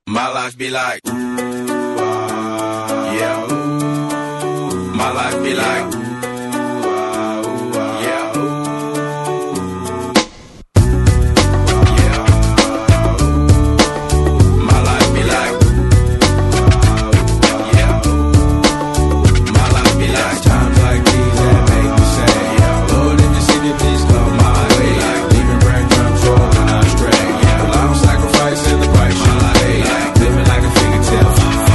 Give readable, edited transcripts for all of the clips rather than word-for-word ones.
My life be like, ooh, yeah, ooh. My life be like, ooh, yeah, ooh. Yeah, ooh. My life be like, yeah, ooh. My life be like, times like these that make me say, yeah, Lord, if you see me, please come my way. Like leaving breadcrumbs rolling out stray. Yeah, well, I don't sacrifice in the price you pay. Like living like a fingertip.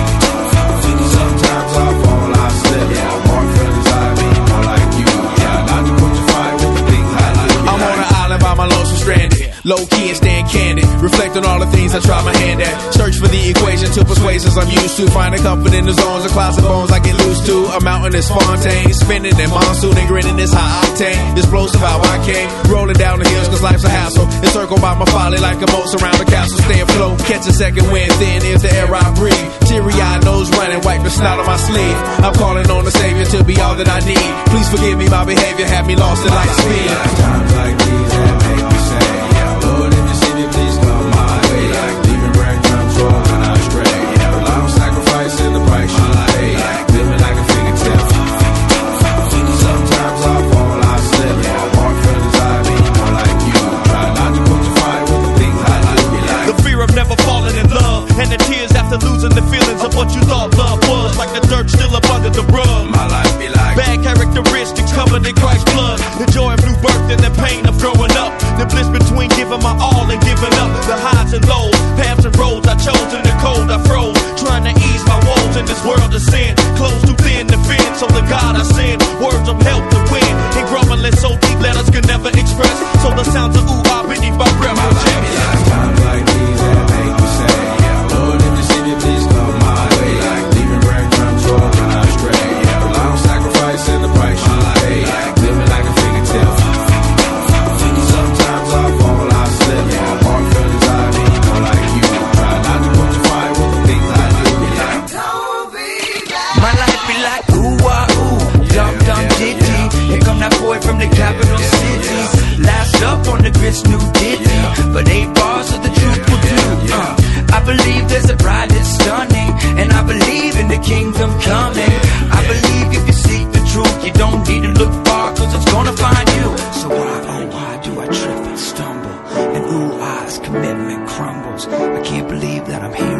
Sometimes I fall, I slip. Yeah, more feelings I be more like you. Yeah, not to put your fire with the things I do. I'm on an island by my lonesome stranded. Low key and staying candid. Reflect on all the things I try my hand at. Search for the equation to persuasions I'm used to. Finding comfort in the zones of closet bones I get loose to. A mountain is Fontaine. Spinning in monsoon and grinning this high octane. Explosive how I came. Rolling down the hills cause life's a hassle. Encircled by my folly like a moat around the castle. Stay afloat. Catch a second wind. Thin is the air I breathe. Teary-eyed nose running. Wipe the snot on my sleeve. I'm calling on the Savior to be all that I need. Please forgive me my behavior. Had me lost in light speed. Times like these that make me say, yeah, Lord, if you see me, please come my way. Like leaving breadcrumbs rolling out stray. Yeah, well, I don't sacrifice in the price you pay. Like living like a fingertip. Sometimes I fall, I slip. Yeah, more feelings I be more like you. Try not to put your fire with the things I like. Be like the fear of never falling in love, and the tears after losing the feelings of what you thought love was. Like the dirt still up under the rug. my life be like Bad characteristics covered in Christ's blood. The joy of new birth and the pain of growing up. The bliss between giving my all and giving up. The highs and lows, paths and roads I chose. In the cold I froze, trying to ease my woes in this world of sin. Close too thin to fit, so the God I send words of help to win. And grumbling so deep letters can never express. So the sounds of ooh ah beneath my breath my will life be check. like times like these that make me say, yeah, Lord, if you see me, please come my way. Like leaving breadcrumbs rolling out stray. Yeah, well, I don't sacrifice in the price you pay. Like living like a fingertip. Sometimes I fall, I slip. Yeah, more feelings I be more like you. Try not to put your fire with the things I do. Be like, My life be like ooh ah ooh, dum dum ditty. Here come that boy from the capital city. Last up on the grits, new ditty. But 8 bars of the truth will do. I believe there's a bride that's stunning, and I believe in the kingdom coming. I believe if you seek the truth, you don't need to look far, cause it's gonna find you. So why, oh why do I trip and stumble? And ooh ah's commitment crumbles. I can't believe that I'm here